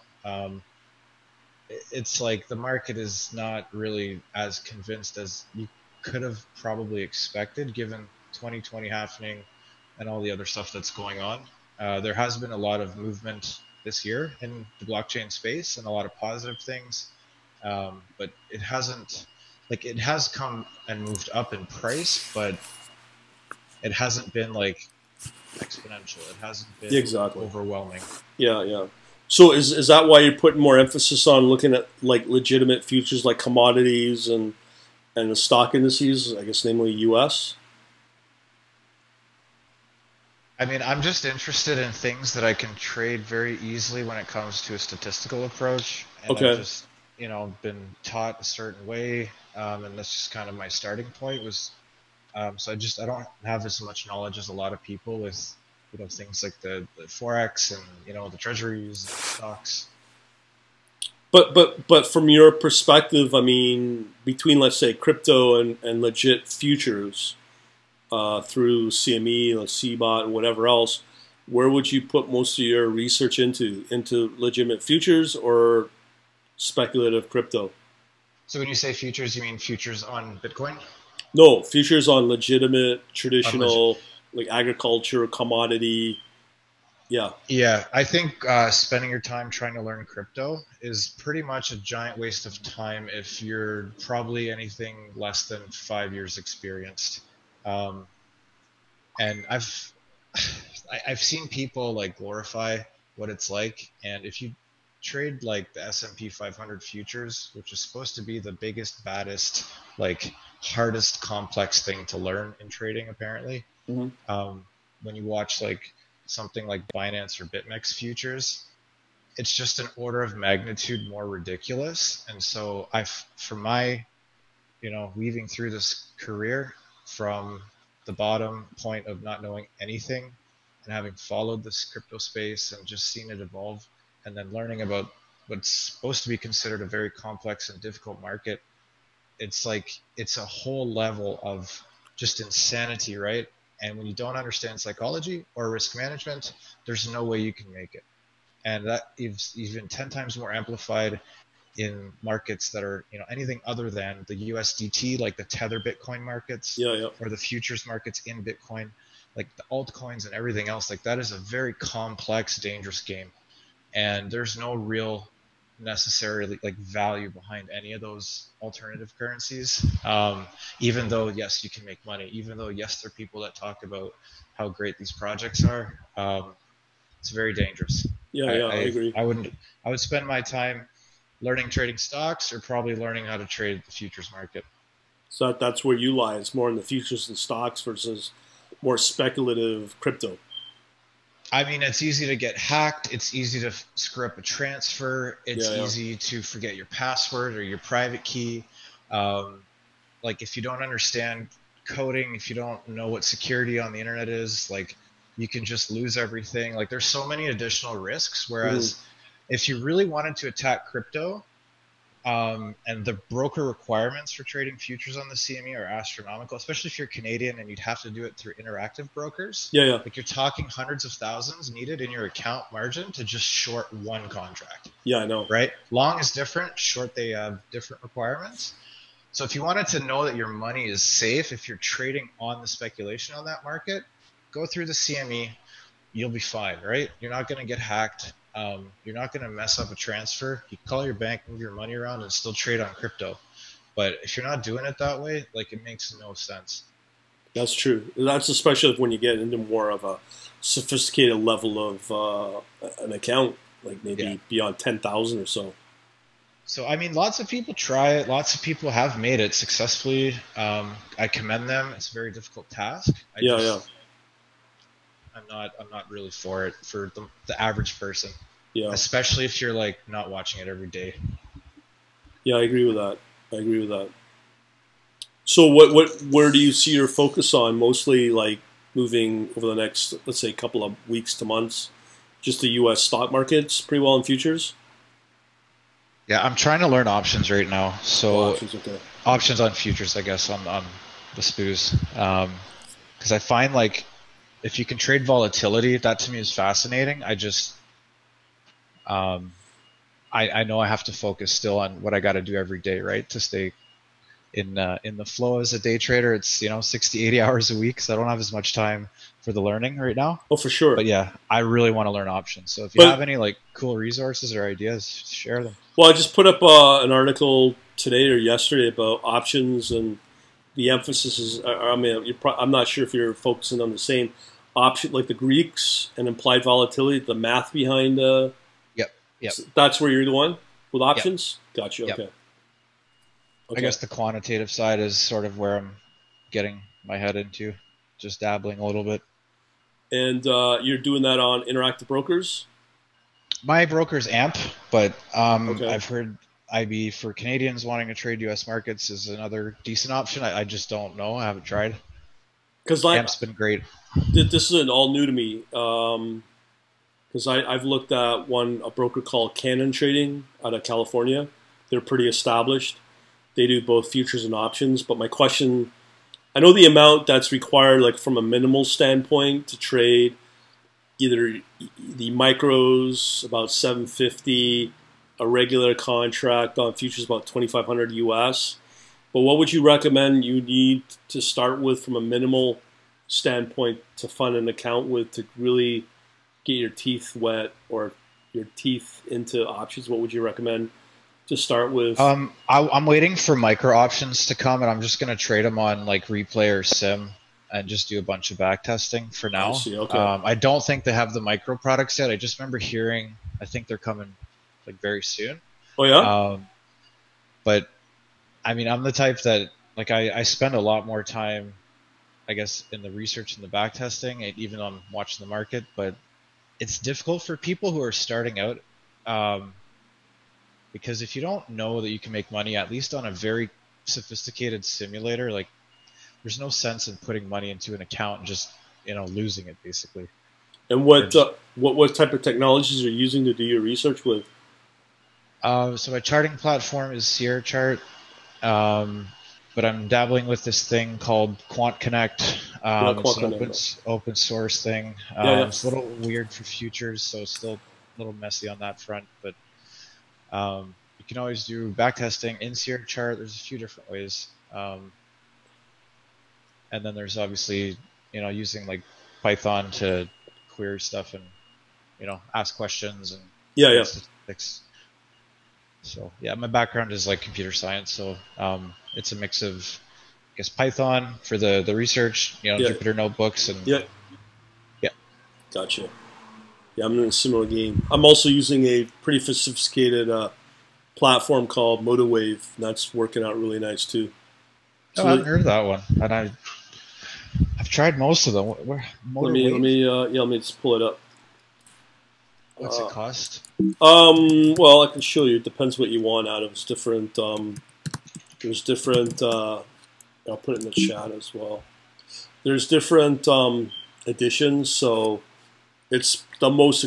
It's like the market is not really as convinced as you could have probably expected given 2020 happening and all the other stuff that's going on. There has been a lot of movement this year in the blockchain space and a lot of positive things, but it hasn't, it has come and moved up in price, but it hasn't been exponential. It hasn't been overwhelming. Yeah. So is that why you're putting more emphasis on looking at legitimate futures like commodities and the stock indices, I guess namely US? I mean, I'm just interested in things that I can trade very easily when it comes to a statistical approach. And okay. I've just, been taught a certain way, and that's just kind of my starting point was. So I don't have as much knowledge as a lot of people with things like the Forex and the treasuries and stocks. But from your perspective, I mean, between let's say crypto and legit futures through CME or CBOT and whatever else, where would you put most of your research into? Into legitimate futures or speculative crypto? So when you say futures, you mean futures on Bitcoin? No, futures on legitimate, On traditional, like agriculture, commodity. Yeah, Yeah, I think spending your time trying to learn crypto is pretty much a giant waste of time if you're probably anything less than 5 years experienced. Um, and I've seen people like glorify what it's like, and if you trade like the S&P 500 futures, which is supposed to be the biggest, baddest, like hardest, complex thing to learn in trading, apparently, hmm when you watch like something like Binance or BitMEX futures, it's just an order of magnitude more ridiculous. And so for my, weaving through this career from the bottom point of not knowing anything and having followed this crypto space and just seen it evolve and then learning about what's supposed to be considered a very complex and difficult market, it's like it's a whole level of just insanity, right? And when you don't understand psychology or risk management, there's no way you can make it. And that is even 10 times more amplified in markets that are, anything other than the USDT, like the Tether Bitcoin markets, yeah, yeah. or the futures markets in Bitcoin, like the altcoins and everything else. Like that is a very complex, dangerous game, and there's no real necessarily like value behind any of those alternative currencies. Even though yes, you can make money. Even though yes, there are people that talk about how great these projects are. It's very dangerous. Yeah, I, yeah, I I agree. I wouldn't. I would spend my time learning trading stocks or probably learning how to trade the futures market. So that's where you lie. It's more in the futures and stocks versus more speculative crypto. I mean, it's easy to get hacked. It's easy to screw up a transfer. It's Yeah, yeah. easy to forget your password or your private key. Um, like if you don't understand coding, if you don't know what security on the internet is, like you can just lose everything. Like there's so many additional risks. hmm Whereas if you really wanted to attack crypto, and the broker requirements for trading futures on the CME are astronomical, especially if you're Canadian and you'd have to do it through interactive brokers. Yeah, yeah, Like you're talking hundreds of thousands needed in your account margin to just short one contract, yeah. I know. right? Long is different, short they have different requirements. So if you wanted to know that your money is safe, if you're trading on the speculation on that market, go through the CME, you'll be fine, right? You're not going to get hacked. You're not going to mess up a transfer. You can call your bank, move your money around, and still trade on crypto. But if you're not doing it that way, like it makes no sense. That's true. That's especially when you get into more of a sophisticated level of an account, like maybe Yeah. beyond 10,000 or so. So I mean, lots of people try it. Lots of people have made it successfully. I commend them. It's a very difficult task. Yeah, yeah, I'm not really for it for the average person, yeah, especially if you're like not watching it every day. yeah. I agree with that. I agree with that. So, where do you see your focus on? Mostly, like moving over the next, let's say, couple of weeks to months. Just the U.S. stock market's pretty well in futures. Yeah, I'm trying to learn options right now. So Options, okay. options on futures, I guess, on the SPOOs. Because I find like if you can trade volatility, that to me is fascinating. I know I have to focus still on what I got to do every day, right, to stay in the flow as a day trader. It's 60, 80 hours a week, so I don't have as much time for the learning right now. Oh, for sure. But yeah, I really want to learn options. So if you have any like cool resources or ideas, share them. Well, I just put up an article today or yesterday about options, and the emphasis is. I mean, I'm not sure if you're focusing on the same option, like the Greeks and implied volatility, the math behind. Yep. That's where you're the one with options. Yep. Gotcha. Yep. Okay. I guess the quantitative side is sort of where I'm getting my head into, just dabbling a little bit. And you're doing that on Interactive Brokers? My broker's AMP, but Okay. I've heard IB for Canadians wanting to trade U.S. markets is another decent option. I just don't know. I haven't tried. Because AMP's been great. This isn't all new to me. Because I've looked at a broker called Cannon Trading out of California. They're pretty established. They do both futures and options. But my question, I know the amount that's required, like from a minimal standpoint, to trade either the micros about 750, a regular contract on futures about 2,500 US. But what would you recommend you need to start with from a minimal standpoint to fund an account with to really get your teeth wet or your teeth into options? What would you recommend to start with? I'm waiting for micro options to come, and I'm just going to trade them on like Replay or Sim and just do a bunch of back testing for now. I see, okay. I don't think they have the micro products yet. I just remember hearing, I think they're coming like very soon. Oh, yeah? But I mean, I'm the type that like I spend a lot more time, I guess, in the research and the back testing, even on watching the market. But it's difficult for people who are starting out because if you don't know that you can make money, at least on a very sophisticated simulator, like there's no sense in putting money into an account and just losing it basically. And what type of technologies are you using to do your research with? So my charting platform is Sierra Chart, but I'm dabbling with this thing called Quant Connect. It's an open source thing. It's a little weird for futures, so it's still a little messy on that front. But you can always do backtesting in Sierra Chart. There's a few different ways, and then there's obviously using like Python to query stuff and ask questions and statistics. So yeah, my background is like computer science, so it's a mix of, I guess, Python for the research, Jupyter notebooks, and yeah. Gotcha. Yeah, I'm in a similar game. I'm also using a pretty sophisticated platform called MotoWave, and that's working out really nice too. So I haven't heard of that one, and I've tried most of them. Let me just pull it up. What's it cost? Well, I can show you. It depends what you want out of it. It's different. There's different. I'll put it in the chat as well. There's different editions. So it's the most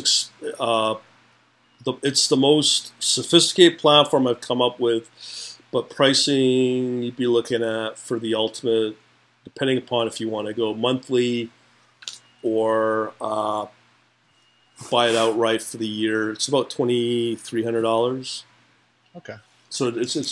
it's the most sophisticated platform I've come up with. But pricing you'd be looking at for the ultimate, depending upon if you want to go monthly or buy it outright for the year. It's about $2,300. Okay. So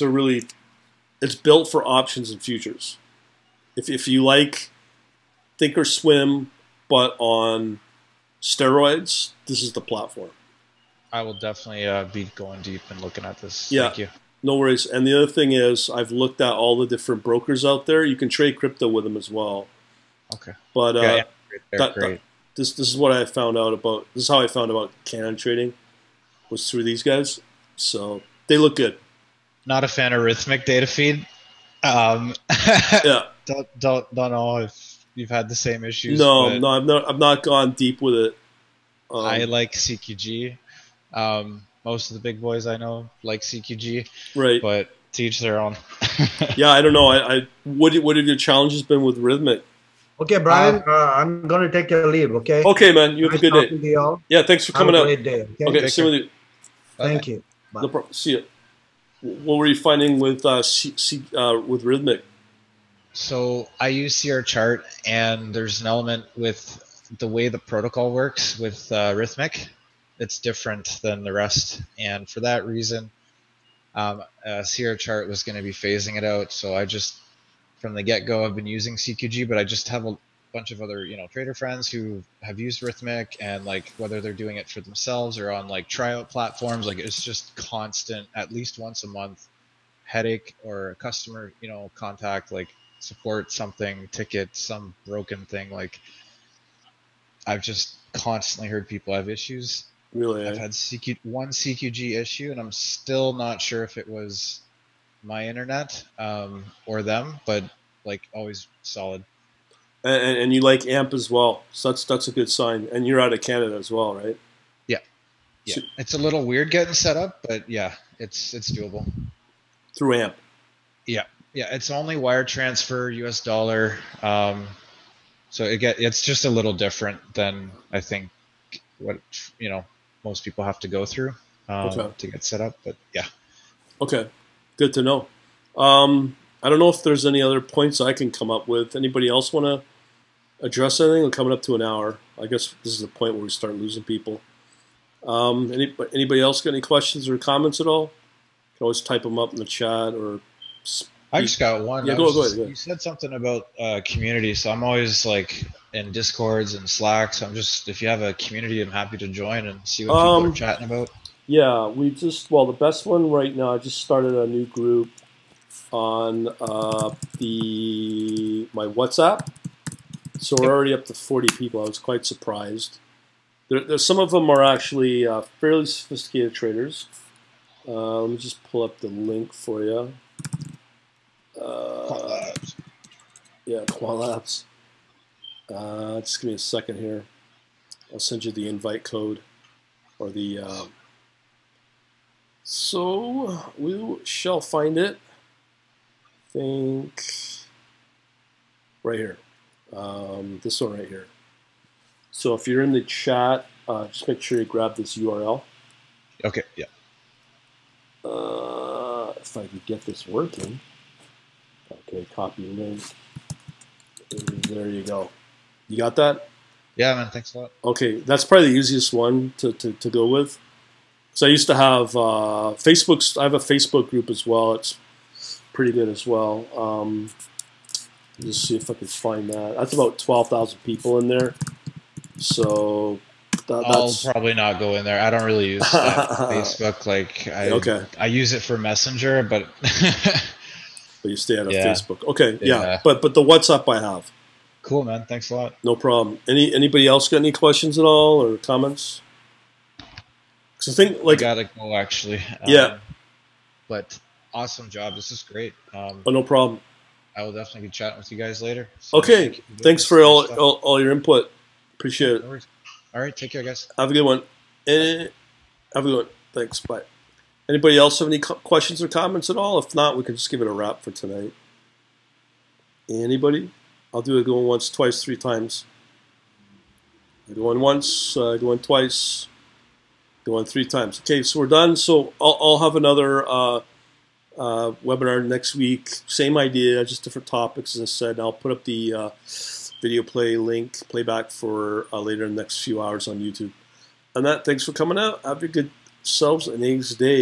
it's built for options and futures. If you like Thinkorswim but on steroids, this is the platform. I will definitely be going deep and looking at this. Yeah. Thank you. No worries. And the other thing is, I've looked at all the different brokers out there. You can trade crypto with them as well. Okay. But great. This is what I found out about. This is how I found about Canon trading, was through these guys. So they look good. Not a fan of Rithmic data feed. Yeah. Don't know if you've had the same issues. No, I've not gone deep with it. I like CQG. Most of the big boys I know like CQG. Right. But to each their own. Yeah, I don't know. What have your challenges been with Rithmic? Okay, Brian, I'm going to take your leave, okay? Okay, man. You have a good day. To you all. Yeah, thanks for coming out. Have a great day, Okay, see you with you. Thank you. Bye. No problem. See you. What were you finding with Rithmic? So I use Sierra Chart, and there's an element with the way the protocol works with Rithmic. It's different than the rest, and for that reason, Sierra Chart was going to be phasing it out. So I just, from the get-go, I've been using CQG, but I just have a bunch of other trader friends who have used Rithmic, and like whether they're doing it for themselves or on like tryout platforms, like it's just constant, at least once a month, headache or a customer contact, like support something, ticket, some broken thing. Like I've just constantly heard people have issues. Really? I've had one CQG issue, and I'm still not sure if it was my internet or them, but like always solid. And you like AMP as well, so that's a good sign. And you're out of Canada as well, right? Yeah. So, it's a little weird getting set up, but yeah, it's doable. Through AMP? Yeah. It's only wire transfer, US dollar. So it's just a little different than I think what most people have to go through to get set up. But yeah. Okay, good to know. I don't know if there's any other points I can come up with. Anybody else want to address anything? We're coming up to an hour. I guess this is the point where we start losing people. Anybody else got any questions or comments at all? You can always type them up in the chat or. I just got one. Yeah, go ahead. You said something about community, so I'm always like in Discords and Slack. So I'm just, if you have a community, I'm happy to join and see what people are chatting about. Yeah, the best one right now, I just started a new group on my WhatsApp. So we're already up to 40 people. I was quite surprised. There's some of them are actually fairly sophisticated traders. Let me just pull up the link for you. Yeah, Quantlabs. Just give me a second here. I'll send you the invite code or the. So we shall find it. I think right here. This one right here. So if you're in the chat, just make sure you grab this URL. Okay. Yeah. If I can get this working. Okay, copy link. There you go. You got that? Yeah, man. Thanks a lot. Okay, that's probably the easiest one to go with. So I used to have Facebook. I have a Facebook group as well. It's pretty good as well. Just see if I can find that. That's about 12,000 people in there. So I'll probably not go in there. I don't really use Facebook. Like I use it for Messenger, but. But you stay out of Facebook. Okay, yeah. But the WhatsApp I have. Cool, man. Thanks a lot. No problem. Anybody else got any questions at all or comments? Because I think I gotta go actually. Yeah. But awesome job. This is great. No problem. I will definitely be chatting with you guys later. So okay. Thanks for all your input. Appreciate it. All right. Take care, guys. Have a good one. Have a good one. Thanks. Bye. Anybody else have any questions or comments at all? If not, we can just give it a wrap for tonight. Anybody? I'll do it going once, twice, 3 times. Going once, going twice, going 3 times. Okay, so we're done. So I'll have another webinar next week. Same idea, just different topics, as I said. I'll put up the video playback for later in the next few hours on YouTube. And thanks for coming out. Have a good selves and eggs day.